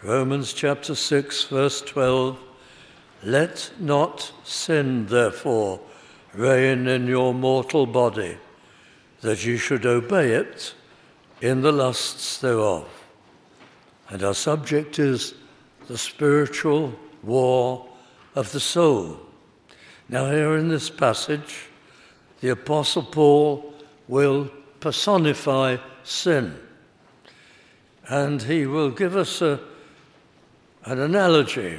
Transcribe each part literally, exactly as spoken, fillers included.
Romans chapter six, verse twelve, let not sin, therefore, reign in your mortal body, that ye should obey it in the lusts thereof. And our subject is the spiritual war of the soul. Now here in this passage, the Apostle Paul will personify sin. And he will give us a, an analogy.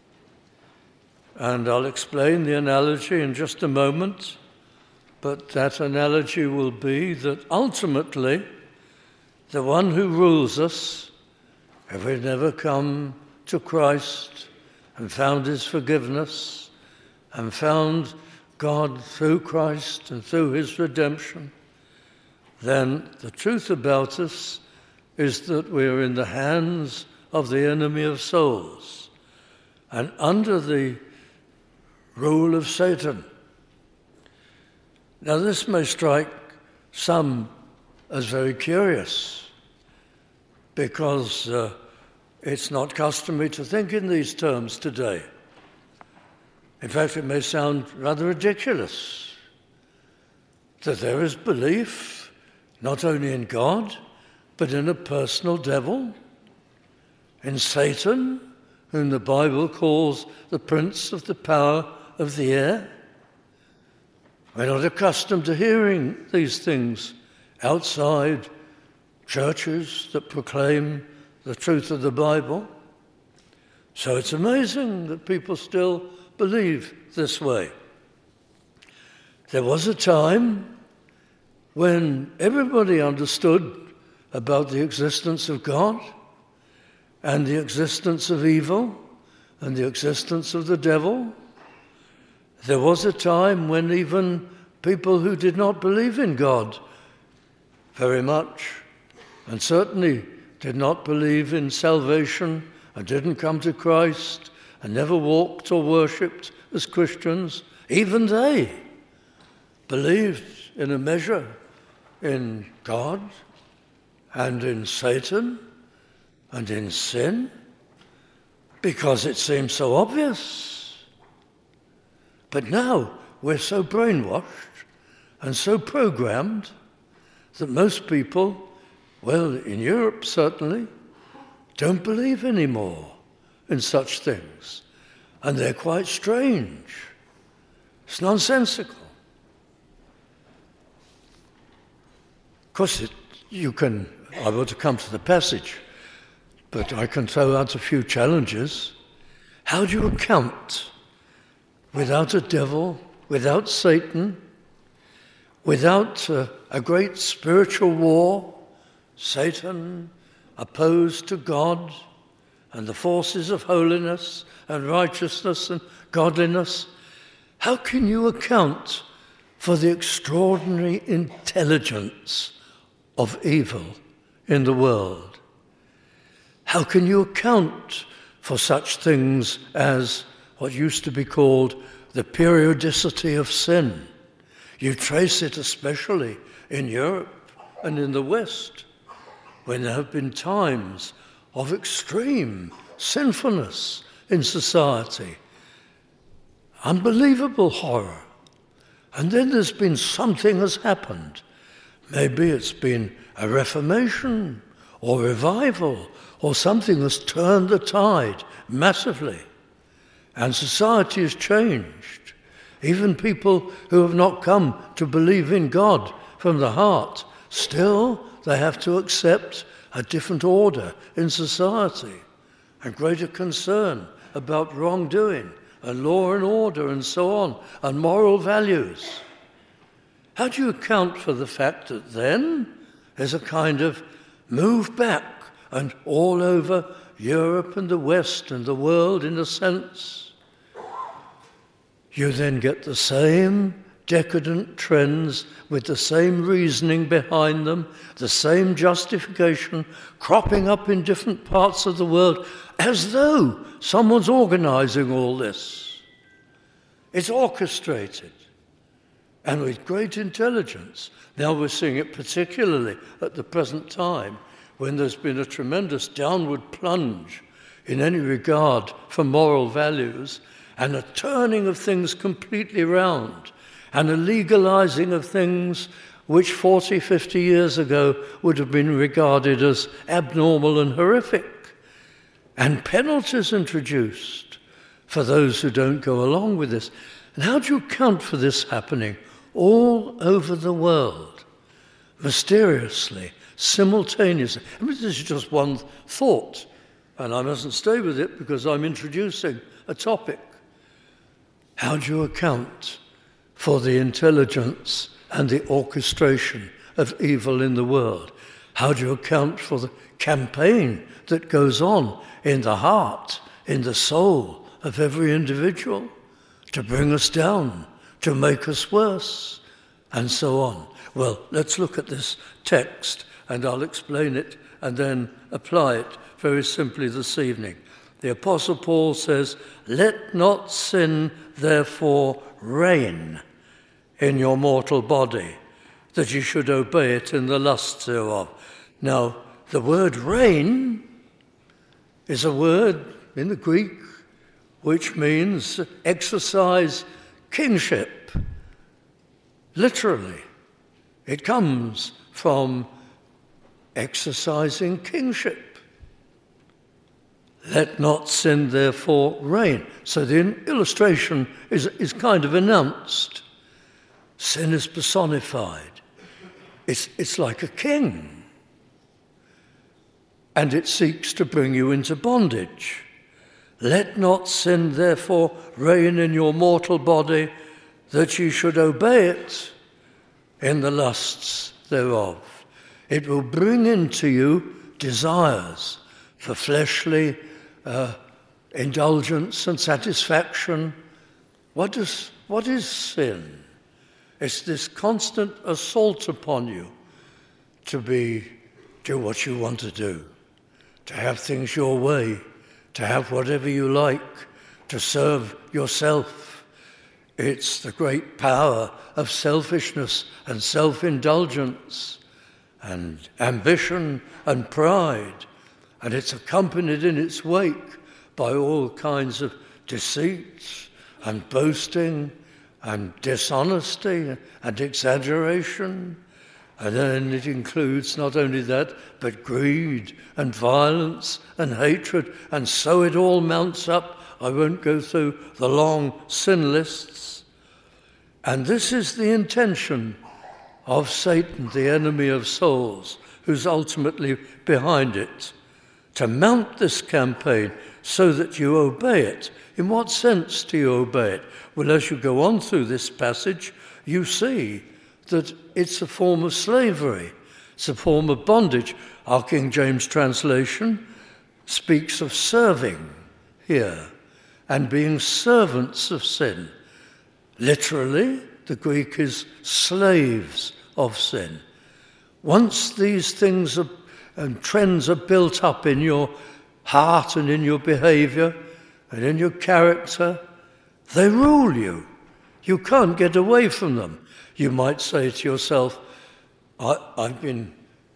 And I'll explain the analogy in just a moment. But that analogy will be that ultimately, the one who rules us, if we never come to Christ and found his forgiveness and found God through Christ and through his redemption, then the truth about us is that we are in the hands of the enemy of souls and under the rule of Satan. Now this may strike some as very curious because uh, it's not customary to think in these terms today. In fact, it may sound rather ridiculous that there is belief not only in God, but in a personal devil, in Satan, whom the Bible calls the prince of the power of the air. We're not accustomed to hearing these things outside churches that proclaim the truth of the Bible. So it's amazing that people still believe this way. There was a time when everybody understood about the existence of God and the existence of evil and the existence of the devil. There was a time when even people who did not believe in God very much and certainly did not believe in salvation and didn't come to Christ and never walked or worshipped as Christians, even they believed in a measure in God and in Satan and in sin because it seemed so obvious. But now we're so brainwashed and so programmed that most people, well, in Europe certainly, don't believe anymore in such things. And they're quite strange. It's nonsensical. Of course, it, you can, I want to come to the passage, but I can throw out a few challenges. How do you account without a devil, without Satan, without uh, a great spiritual war, Satan opposed to God and the forces of holiness and righteousness and godliness? How can you account for the extraordinary intelligence of evil in the world? How can you account for such things as what used to be called the periodicity of sin? You trace it especially in Europe and in the West, when there have been times of extreme sinfulness in society, unbelievable horror. And then there's been something has happened. Maybe it's been a reformation or revival or something has turned the tide massively. And society has changed. Even people who have not come to believe in God from the heart, still they have to accept a different order in society and greater concern about wrongdoing and law and order and so on, and moral values. How do you account for the fact that then there's a kind of move back and all over Europe and the West and the world in a sense? You then get the same decadent trends with the same reasoning behind them, the same justification cropping up in different parts of the world, as though someone's organizing all this. It's orchestrated and with great intelligence. Now we're seeing it particularly at the present time when there's been a tremendous downward plunge in any regard for moral values, and a turning of things completely round, and a legalizing of things which forty, fifty years ago would have been regarded as abnormal and horrific, and penalties introduced for those who don't go along with this. And how do you account for this happening all over the world, mysteriously, simultaneously? I mean, this is just one thought, and I mustn't stay with it because I'm introducing a topic. How do you account for the intelligence and the orchestration of evil in the world? How do you account for the campaign that goes on in the heart, in the soul of every individual to bring us down, to make us worse, and so on? Well, let's look at this text, and I'll explain it and then apply it very simply this evening. The Apostle Paul says, "Let not sin therefore reign in your mortal body, that you should obey it in the lusts thereof." Now, the word reign is a word in the Greek which means exercise kingship. Literally, it comes from exercising kingship. Let not sin therefore reign. So the illustration is, is kind of announced. Sin is personified. It's, it's like a king. And it seeks to bring you into bondage. Let not sin therefore reign in your mortal body, that you should obey it in the lusts thereof. It will bring into you desires for fleshly uh, indulgence and satisfaction. What is, what is sin? It's this constant assault upon you to be, do what you want to do, to have things your way, to have whatever you like, to serve yourself. It's the great power of selfishness and self-indulgence and ambition and pride. And it's accompanied in its wake by all kinds of deceit and boasting and dishonesty and exaggeration. And then it includes not only that, but greed and violence and hatred. And so it all mounts up. I won't go through the long sin lists. And this is the intention of Satan, the enemy of souls, who's ultimately behind it, to mount this campaign so that you obey it. In what sense do you obey it? Well, as you go on through this passage, you see that it's a form of slavery. It's a form of bondage. Our King James translation speaks of serving here and being servants of sin. Literally, the Greek is slaves of sin. Once these things are, and trends are built up in your heart and in your behavior and in your character, they rule you. You can't get away from them. You might say to yourself, I, I've been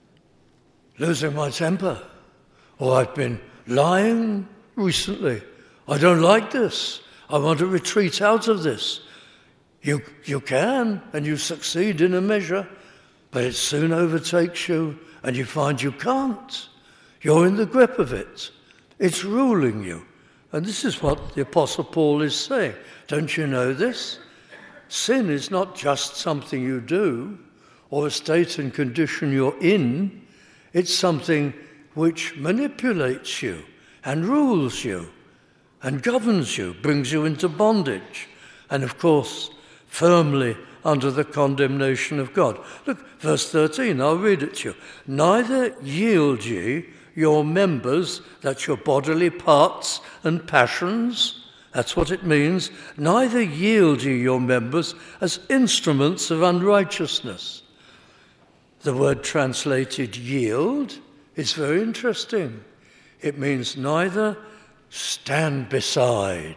losing my temper, or I've been lying recently. I don't like this. I want to retreat out of this. You, you can, and you succeed in a measure, but it soon overtakes you, and you find you can't. You're in the grip of it. It's ruling you. And this is what the Apostle Paul is saying. Don't you know this? Sin is not just something you do or a state and condition you're in. It's something which manipulates you and rules you and governs you, brings you into bondage, and of course, firmly under the condemnation of God. Look, verse thirteen, I'll read it to you. Neither yield ye your members, that's your bodily parts and passions, that's what it means, neither yield ye your members as instruments of unrighteousness. The word translated yield is very interesting. It means neither stand beside,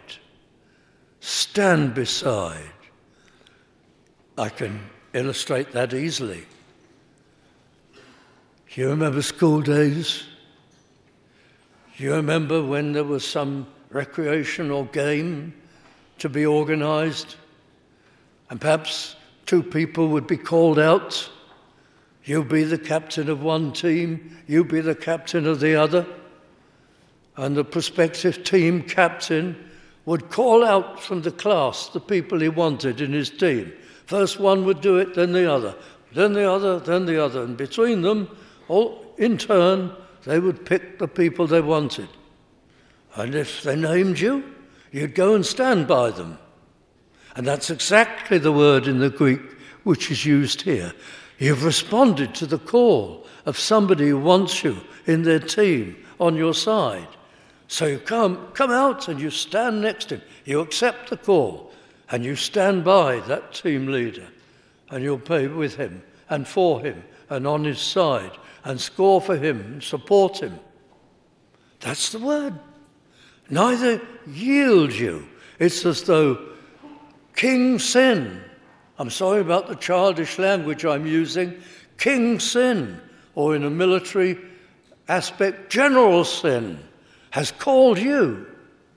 stand beside. I can illustrate that easily. You remember school days? You remember when there was some recreation or game to be organised, and perhaps two people would be called out. You be the captain of one team, you be the captain of the other, and the prospective team captain would call out from the class the people he wanted in his team. First one would do it, then the other, then the other, then the other, and between them, all in turn, they would pick the people they wanted. And if they named you, you'd go and stand by them. And that's exactly the word in the Greek which is used here. You've responded to the call of somebody who wants you in their team on your side. So you come, come out and you stand next to him. You accept the call and you stand by that team leader. And you'll pray with him and for him and on his side and score for him and support him. That's the word. Neither yield you. It's as though King Sin, I'm sorry about the childish language I'm using, King Sin, or in a military aspect, General Sin, has called you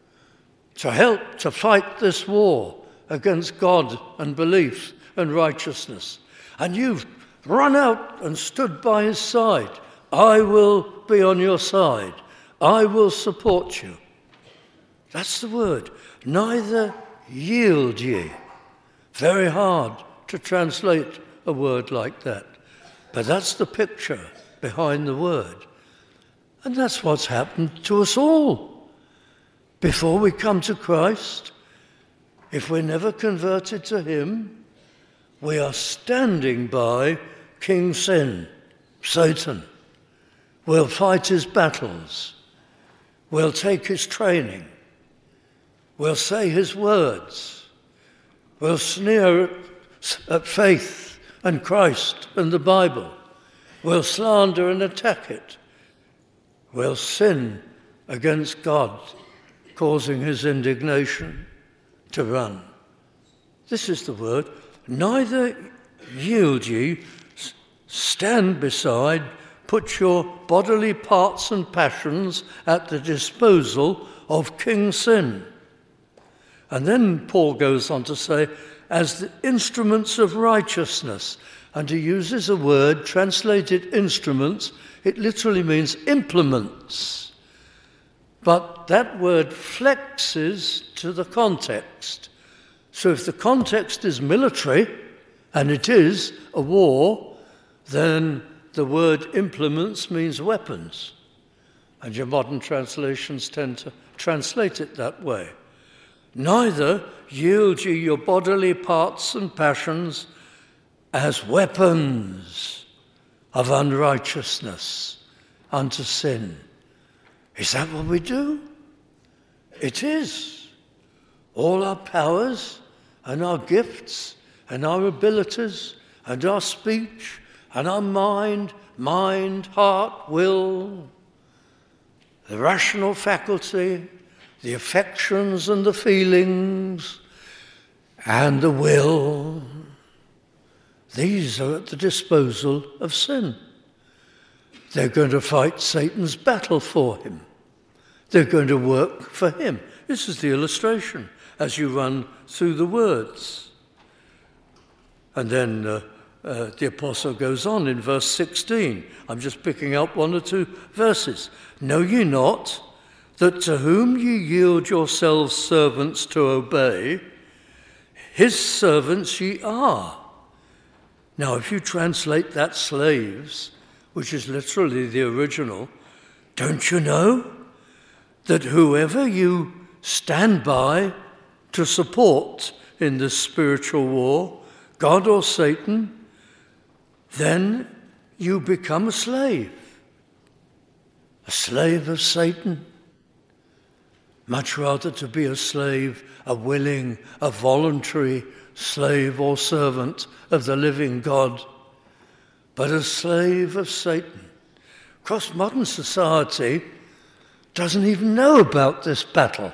to help to fight this war against God and belief and righteousness. And you've run out and stood by his side. I will be on your side. I will support you. That's the word. Neither yield ye. Very hard to translate a word like that. But that's the picture behind the word. And that's what's happened to us all. Before we come to Christ, if we're never converted to him, we are standing by King Sin, Satan. We'll fight his battles. We'll take his training. We'll say his words. We'll sneer at, at faith and Christ and the Bible. We'll slander and attack it. We'll sin against God, causing his indignation to run. This is the word. Neither yield ye, stand beside, put your bodily parts and passions at the disposal of King Sin. And then Paul goes on to say, as the instruments of righteousness. And he uses a word, translated instruments, it literally means implements. But that word flexes to the context. So if the context is military, and it is a war, then the word implements means weapons. And your modern translations tend to translate it that way. Neither yield ye your bodily parts and passions as weapons of unrighteousness unto sin. Is that what we do? It is. All our powers and our gifts and our abilities and our speech and our mind, mind, heart, will, the rational faculty, the affections and the feelings and the will, these are at the disposal of sin. They're going to fight Satan's battle for him. They're going to work for him. This is the illustration as you run through the words. And then uh, uh, the apostle goes on in verse sixteen. I'm just picking up one or two verses. Know ye not that to whom ye yield yourselves servants to obey, his servants ye are. Now, if you translate that slaves, which is literally the original, don't you know that whoever you stand by to support in this spiritual war, God or Satan, then you become a slave. A slave of Satan. Much rather to be a slave, a willing, a voluntary slave or servant of the living God, but a slave of Satan. Of course, modern society doesn't even know about this battle.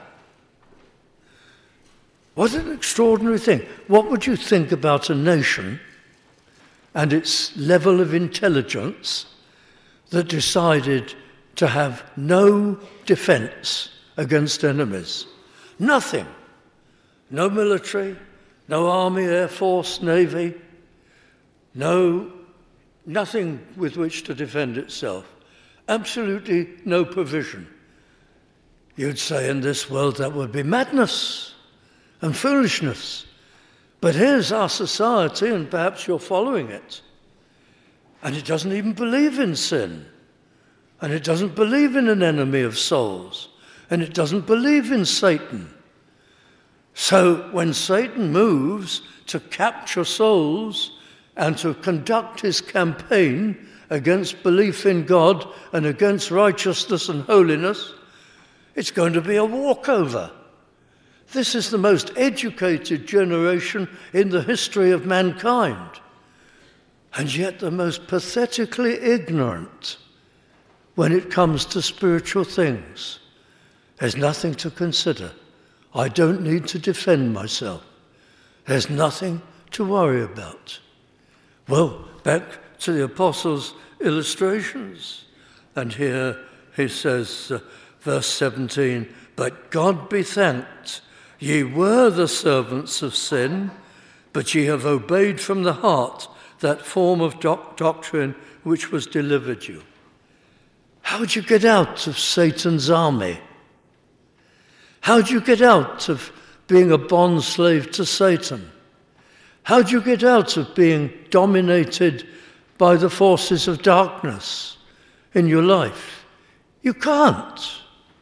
What an extraordinary thing. What would you think about a nation and its level of intelligence that decided to have no defense against enemies. Nothing. No military, no army, air force, navy, no, nothing with which to defend itself. Absolutely no provision. You'd say in this world that would be madness and foolishness. But here's our society, and perhaps you're following it, and it doesn't even believe in sin, and it doesn't believe in an enemy of souls, and it doesn't believe in Satan. So when Satan moves to capture souls and to conduct his campaign against belief in God and against righteousness and holiness, it's going to be a walkover. This is the most educated generation in the history of mankind, and yet the most pathetically ignorant when it comes to spiritual things. There's nothing to consider. I don't need to defend myself. There's nothing to worry about. Well, back to the Apostles' illustrations. And here he says, uh, verse seventeen, "But God be thanked, ye were the servants of sin, but ye have obeyed from the heart that form of doc- doctrine which was delivered you." How'd you get out of Satan's army? How'd you get out of being a bond slave to Satan? How'd you get out of being dominated by the forces of darkness in your life? You can't,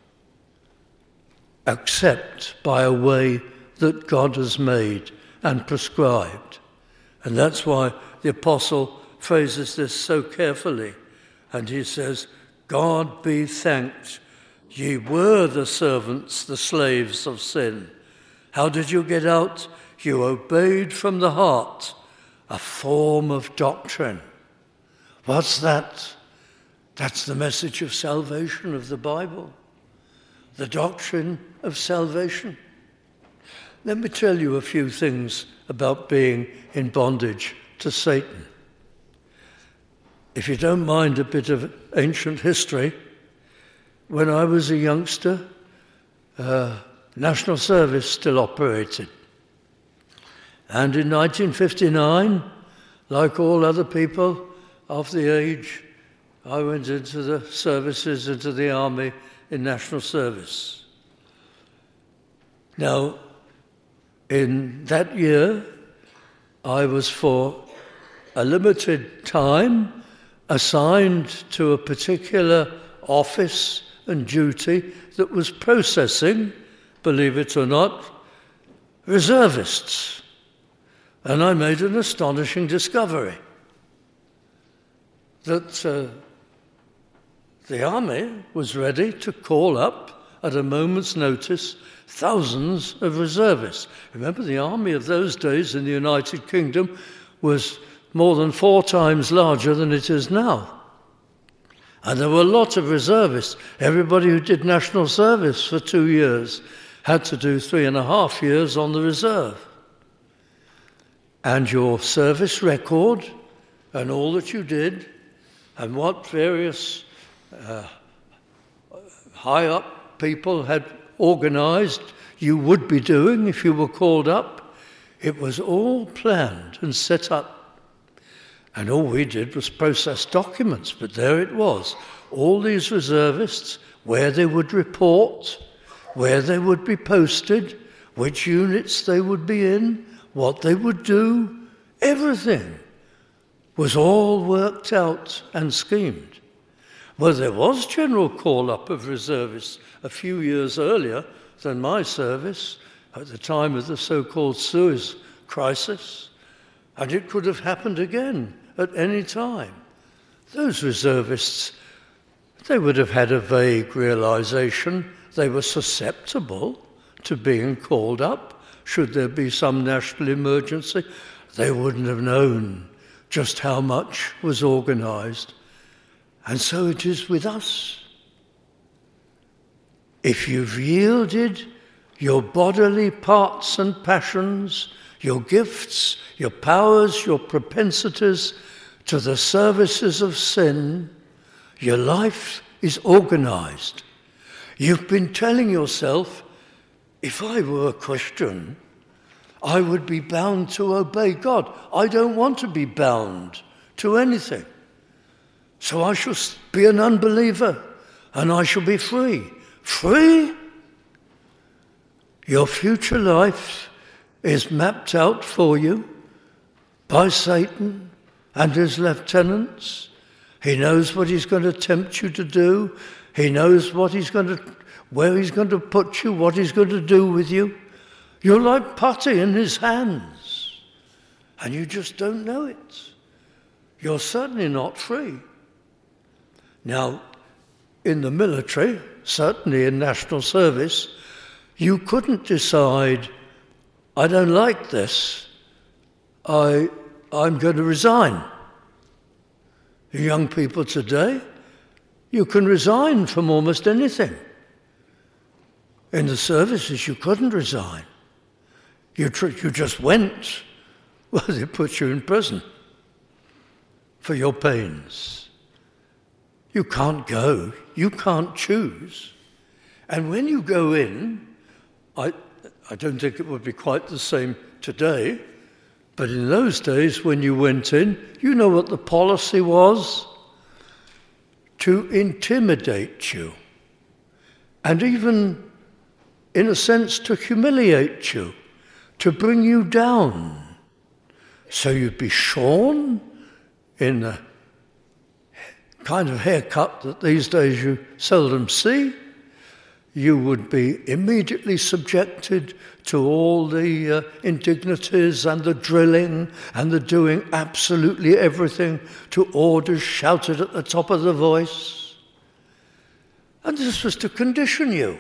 except by a way that God has made and prescribed. And that's why the apostle phrases this so carefully. And he says, "God be thanked, ye were the servants, the slaves of sin." How did you get out? You obeyed from the heart a form of doctrine. What's that? That's the message of salvation of the Bible. The doctrine of salvation. Let me tell you a few things about being in bondage to Satan. If you don't mind a bit of ancient history, when I was a youngster, uh, national service still operated. And in nineteen fifty-nine, like all other people of the age, I went into the services, into the army in national service. Now, in that year, I was for a limited time assigned to a particular office and duty that was processing, believe it or not, reservists. And I made an astonishing discovery that uh, the army was ready to call up at a moment's notice thousands of reservists. Remember, the army of those days in the United Kingdom was more than four times larger than it is now. And there were a lot of reservists. Everybody who did national service for two years had to do three and a half years on the reserve. And your service record and all that you did and what various uh, high-up people had organized you would be doing if you were called up, it was all planned and set up. And all we did was process documents, but there it was. All these reservists, where they would report, where they would be posted, which units they would be in, what they would do, everything was all worked out and schemed. Well, there was general call-up of reservists a few years earlier than my service, at the time of the so-called Suez Crisis, and it could have happened again at any time. Those reservists, they would have had a vague realization they were susceptible to being called up should there be some national emergency. They wouldn't have known just how much was organized. And so it is with us. If you've yielded your bodily parts and passions, your gifts, your powers, your propensities to the services of sin, your life is organized. You've been telling yourself, if I were a Christian, I would be bound to obey God. I don't want to be bound to anything. So I shall be an unbeliever and I shall be free. Free? Your future life is mapped out for you by Satan and his lieutenants. He knows what he's going to tempt you to do. He knows what he's going to, where he's going to put you, what he's going to do with you. You're like putty in his hands, and you just don't know it. You're certainly not free. Now, in the military, certainly in national service, you couldn't decide, I don't like this, I, I'm going to resign. Young people today, you can resign from almost anything. In the services, you couldn't resign. You, tr- you just went. Well, they put you in prison for your pains. You can't go. You can't choose. And when you go in, I, I don't think it would be quite the same today, but in those days when you went in, you know what the policy was? To intimidate you. And even, in a sense, to humiliate you. To bring you down. So you'd be shorn in a kind of haircut that these days you seldom see. You would be immediately subjected to all the uh, indignities and the drilling and the doing absolutely everything to orders shouted at the top of the voice. And this was to condition you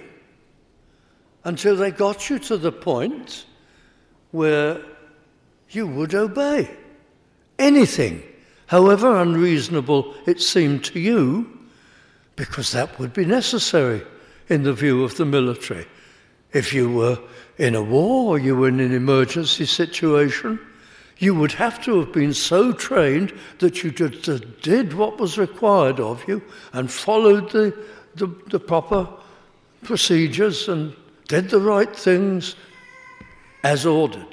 until they got you to the point where you would obey anything, however unreasonable it seemed to you, because that would be necessary in the view of the military. If you were in a war or you were in an emergency situation, you would have to have been so trained that you just did what was required of you and followed the, the, the proper procedures and did the right things as ordered.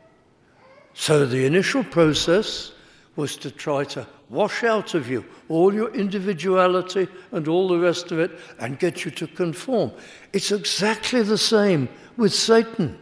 So the initial process was to try to wash out of you all your individuality and all the rest of it and get you to conform. It's exactly the same with Satan.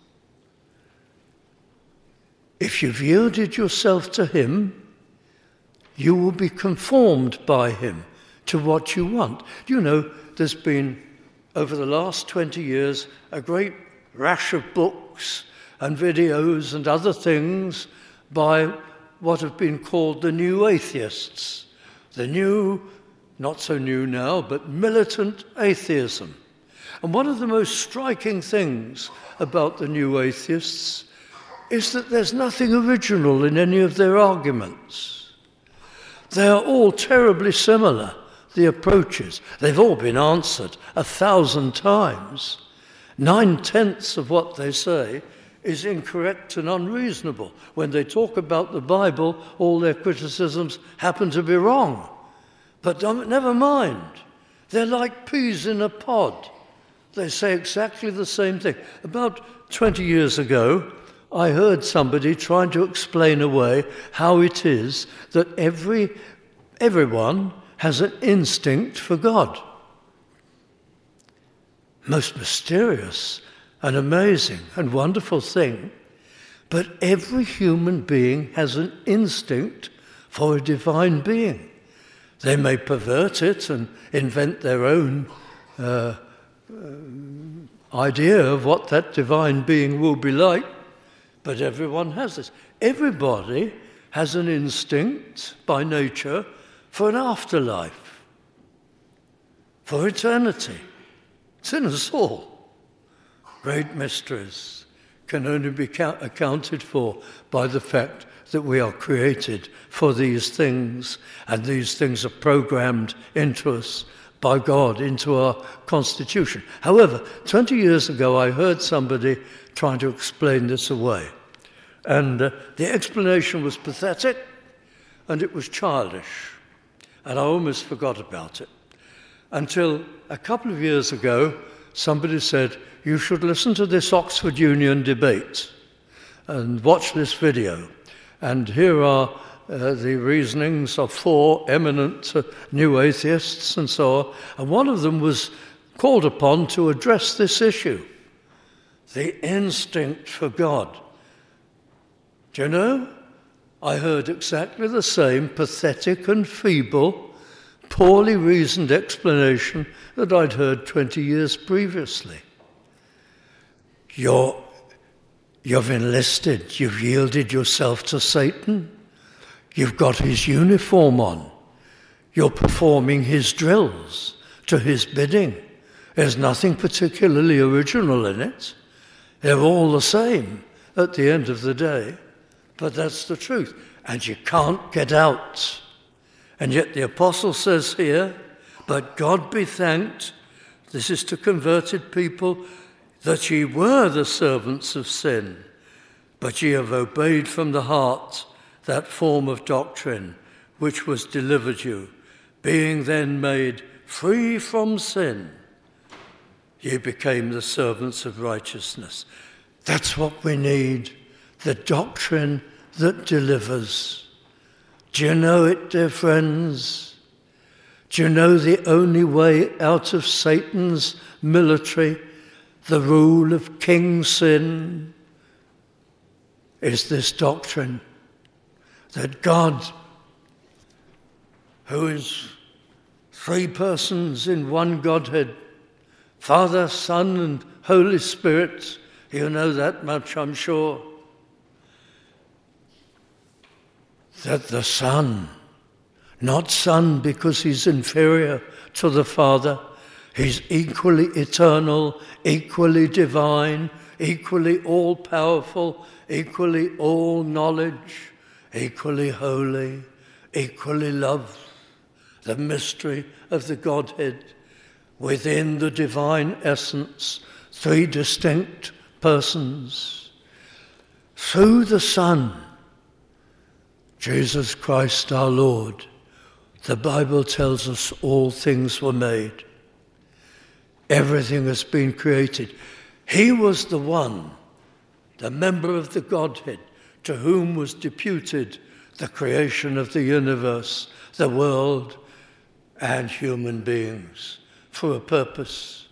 If you've yielded yourself to him, you will be conformed by him to what you want. You know, there's been, over the last twenty years, a great rash of books and videos and other things by what have been called the new atheists. The new, not so new now, but militant atheism. And one of the most striking things about the new atheists is that there's nothing original in any of their arguments. They are all terribly similar, the approaches. They've all been answered a thousand times. Nine-tenths of what they say is incorrect and unreasonable. When they talk about the Bible, all their criticisms happen to be wrong. But never mind. They're like peas in a pod. They say exactly the same thing. About twenty years ago, I heard somebody trying to explain away how it is that every everyone has an instinct for God. Most mysterious and amazing and wonderful thing. But every human being has an instinct for a divine being. They may pervert it and invent their own uh, uh, idea of what that divine being will be like, but everyone has this. Everybody has an instinct by nature for an afterlife, for eternity. It's in us all. Great mysteries can only be count- accounted for by the fact that we are created for these things, and these things are programmed into us by God, into our constitution. However, twenty years ago I heard somebody trying to explain this away, and uh, the explanation was pathetic and it was childish, and I almost forgot about it. until a couple of years ago, somebody said, you should listen to this Oxford Union debate and watch this video. And here are uh, the reasonings of four eminent uh, new atheists and so on. And one of them was called upon to address this issue, the instinct for God. Do you know, I heard exactly the same pathetic and feeble, poorly reasoned explanation that I'd heard twenty years previously. You're, you've enlisted, you've yielded yourself to Satan, you've got his uniform on, you're performing his drills to his bidding. There's nothing particularly original in it. They're all the same at the end of the day, but that's the truth. And you can't get out. And yet the apostle says here, but God be thanked, this is to converted people, that ye were the servants of sin, but ye have obeyed from the heart that form of doctrine which was delivered you, being then made free from sin, ye became the servants of righteousness. That's what we need, the doctrine that delivers. Do you know it, dear friends? Do you know the only way out of Satan's military, the rule of King Sin, is this doctrine that God, who is three persons in one Godhead, Father, Son, and Holy Spirit, you know that much, I'm sure, that the Son, not Son because he's inferior to the Father, he's equally eternal, equally divine, equally all-powerful, equally all-knowledge, equally holy, equally love, the mystery of the Godhead within the divine essence, three distinct persons. Through the Son, Jesus Christ our Lord, the Bible tells us all things were made. Everything has been created. He was the one, the member of the Godhead, to whom was deputed the creation of the universe, the world, and human beings for a purpose.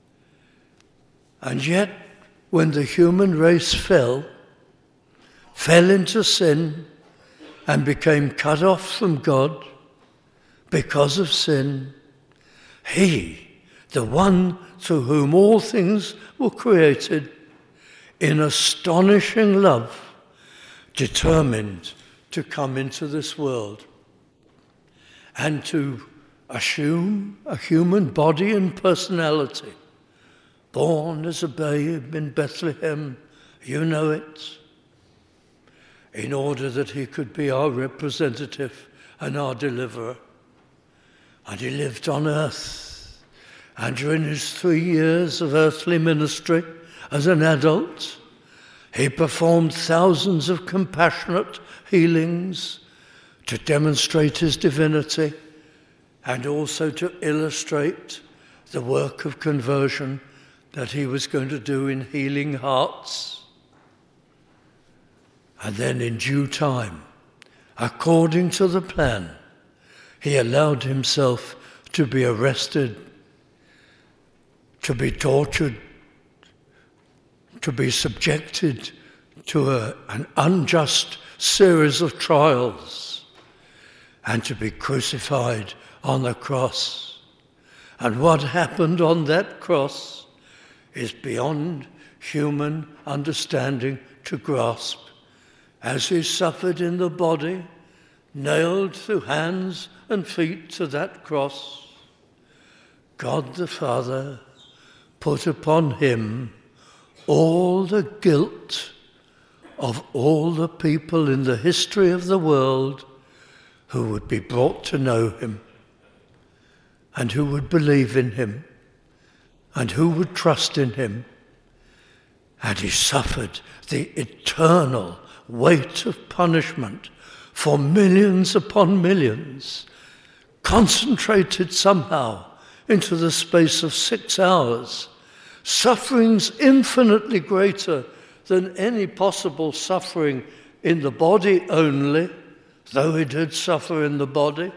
And yet, when the human race fell, fell into sin, and became cut off from God because of sin, he, the one through whom all things were created, in astonishing love, determined to come into this world and to assume a human body and personality, born as a babe in Bethlehem, you know it, in order that he could be our representative and our deliverer. And he lived on earth. And during his three years of earthly ministry as an adult, he performed thousands of compassionate healings to demonstrate his divinity and also to illustrate the work of conversion that he was going to do in healing hearts. And then in due time, according to the plan, he allowed himself to be arrested, to be tortured, to be subjected to a, an unjust series of trials, and to be crucified on the cross. And what happened on that cross is beyond human understanding to grasp. As he suffered in the body, nailed through hands and feet to that cross, God the Father put upon him all the guilt of all the people in the history of the world who would be brought to know him and who would believe in him and who would trust in him. And he suffered the eternal weight of punishment for millions upon millions, concentrated somehow into the space of six hours, sufferings infinitely greater than any possible suffering in the body only, though he did suffer in the body,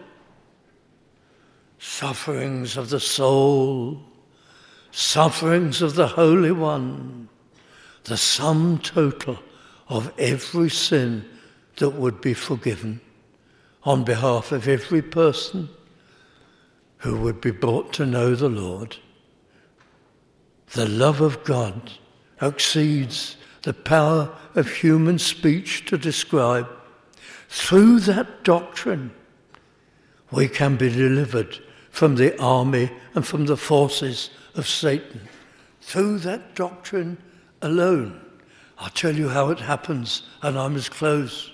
sufferings of the soul, sufferings of the Holy One, the sum total of every sin that would be forgiven on behalf of every person who would be brought to know the Lord. The love of God exceeds the power of human speech to describe. Through that doctrine, we can be delivered from the army and from the forces of Satan. Through that doctrine alone. I'll tell you how it happens, and I must close.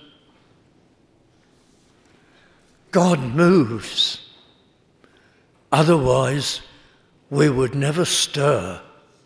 God moves. Otherwise, we would never stir.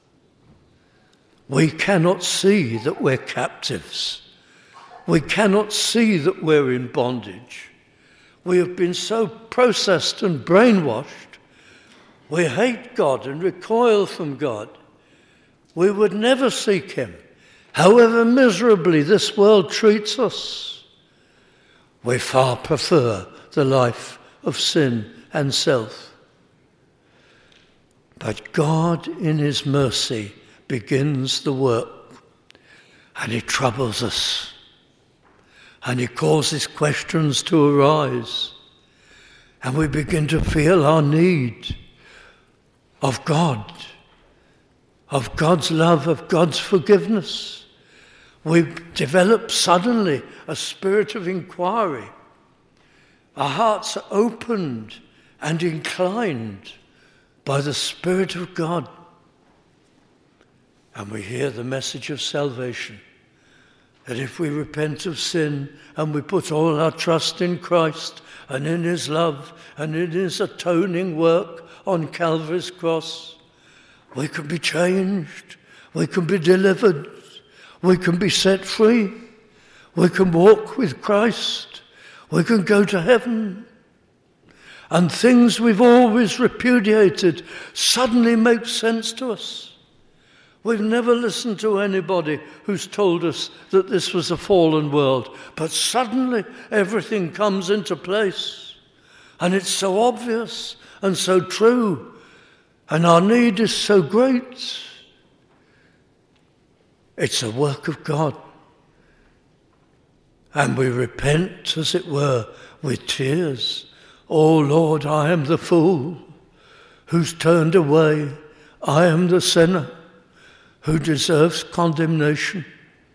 We cannot see that we're captives. We cannot see that we're in bondage. We have been so processed and brainwashed. We hate God and recoil from God. We would never seek him, however miserably this world treats us. We far prefer the life of sin and self. But God, in his mercy, begins the work, and he troubles us, and he causes questions to arise, and we begin to feel our need of God, of God's love, of God's forgiveness. We develop suddenly a spirit of inquiry. Our hearts are opened and inclined by the Spirit of God. And we hear the message of salvation, that if we repent of sin and we put all our trust in Christ and in his love and in his atoning work on Calvary's cross, we can be changed, we can be delivered, we can be set free, we can walk with Christ, we can go to heaven. And things we've always repudiated suddenly make sense to us. We've never listened to anybody who's told us that this was a fallen world, but suddenly everything comes into place. And it's so obvious and so true, and our need is so great. It's a work of God. And we repent, as it were, with tears. Oh Lord, I am the fool who's turned away. I am the sinner who deserves condemnation.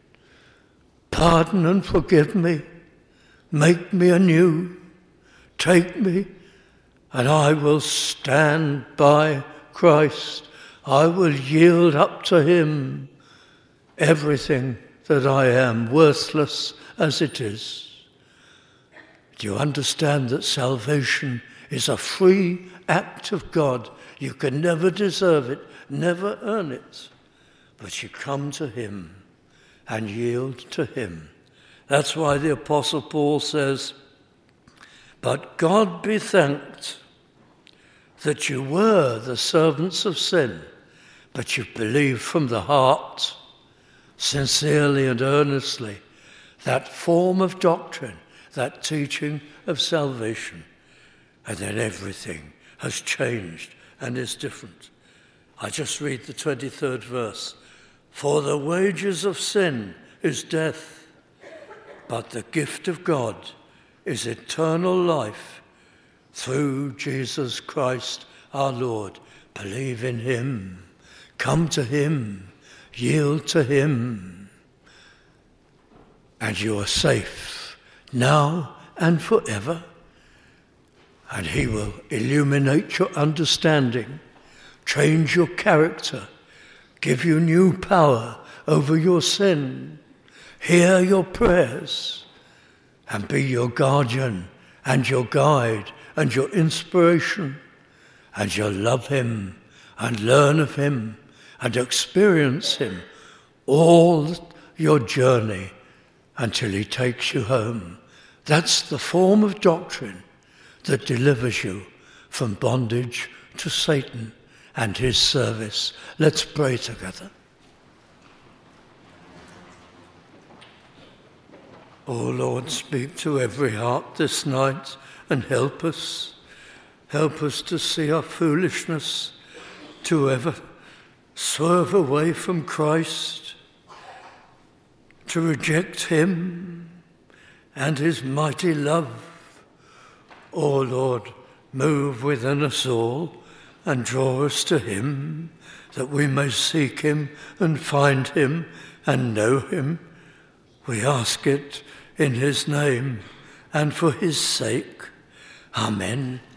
Pardon and forgive me. Make me anew. Take me, and I will stand by Christ. I will yield up to him everything that I am, worthless as it is. Do you understand that salvation is a free act of God? You can never deserve it, never earn it, but you come to him and yield to him. That's why the Apostle Paul says, "But God be thanked that you were the servants of sin, but you believed from the heart, sincerely and earnestly, that form of doctrine, that teaching of salvation." And then everything has changed and is different. I just read the twenty-third verse. "For the wages of sin is death, but the gift of God is eternal life through Jesus Christ our Lord." Believe in him. Come to him. Yield to him. And you are safe now and forever. And he will illuminate your understanding, change your character, give you new power over your sin, hear your prayers, and be your guardian and your guide and your inspiration. And you'll love him and learn of him and experience him all your journey until he takes you home. That's the form of doctrine that delivers you from bondage to Satan and his service. Let's pray together. O Lord, speak to every heart this night and help us. Help us to see our foolishness, to ever swerve away from Christ, to reject him and his mighty love. O Lord, move within us all and draw us to him, that we may seek him and find him and know him. We ask it in his name and for his sake. Amen.